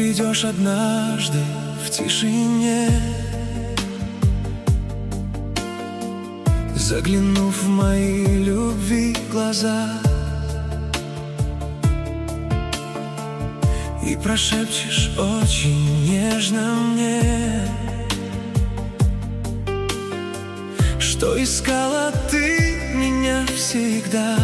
придешь однажды в тишине, заглянув в мои любви глаза, и прошепчешь очень нежно мне, что искала ты меня всегда.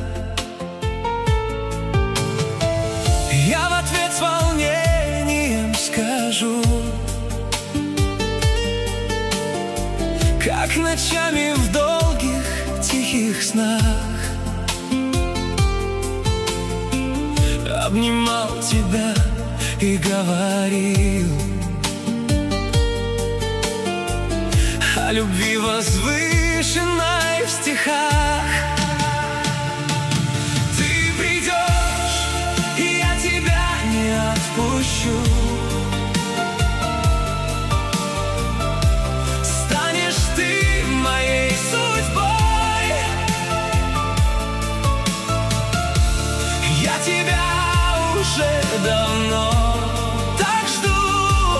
Я в ответ с волнением скажу, как ночами в долгих тихих снах обнимал тебя и говорил о любви возвышенной в стихах. Ты придешь, и я тебя не отпущу. Станешь ты моей судьбой. Я тебя уже давно так жду,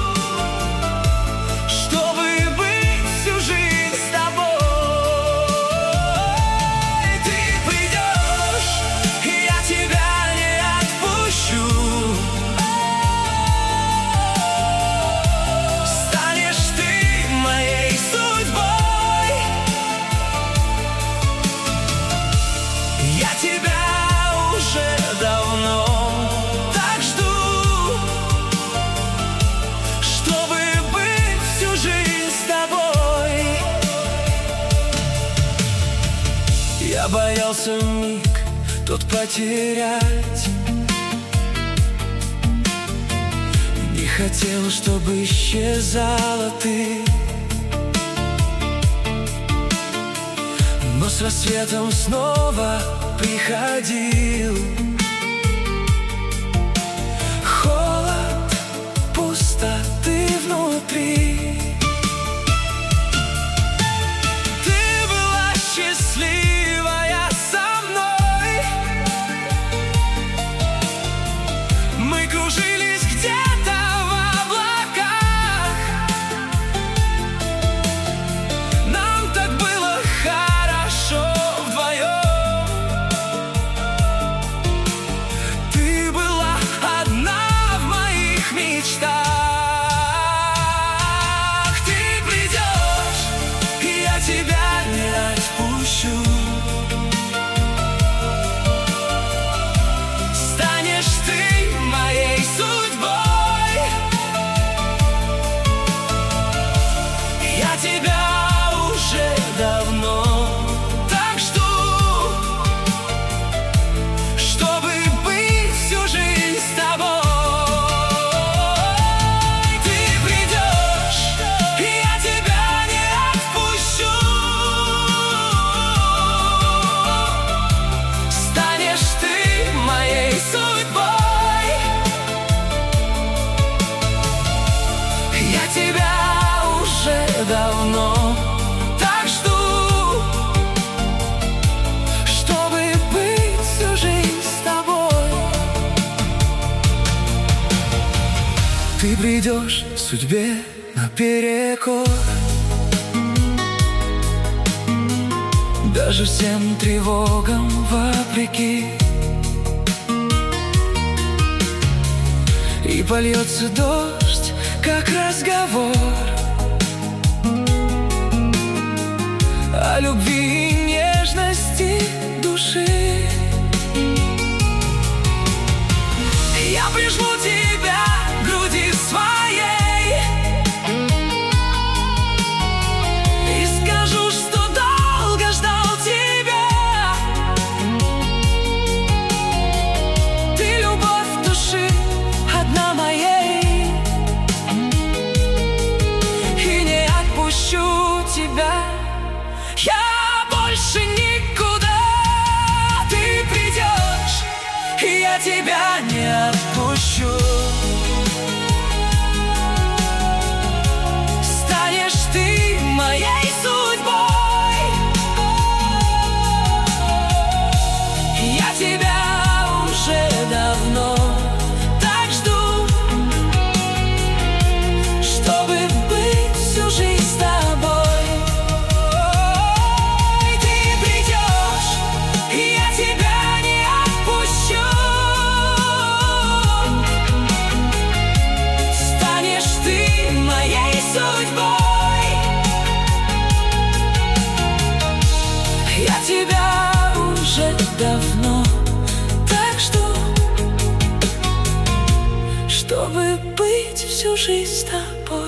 чтобы быть всю жизнь с тобой. Ты придешь, и я тебя не отпущу. Станешь ты моей судьбой. Я тебя уже давно так жду, чтобы быть всю жизнь с тобой. Я боялся миг тот потерять, не хотел, чтобы исчезала ты, но с рассветом снова приходил. Холод, пустоты внутри. Ты была счастливая со мной. Мы кружились где-то в облаках. Нам так было хорошо вдвоем. Ты была одна в моих мечтах. Ты придешь, и я тебя не отпущу. Станешь ты моей судьбой. Я тебя уже давно так жду, чтобы быть всю жизнь с тобой. Ты придешь, и я тебя не отпущу. Станешь ты моей судьбой. Я тебя уже давно так жду, чтобы быть всю жизнь с тобой. Ты придешь судьбе наперекор, даже всем тревогам вопреки. И польется дождь, как разговор о любви и нежности души. Я прижму тебя к груди своей и скажу, что долго ждал тебя. Ты любовь души одна моей, и не отпущу тебя я больше никуда. Ты придешь, и я тебя не отпущу. Станешь ты моей судьбой. Я тебя уже давно так жду, жизнь с тобой.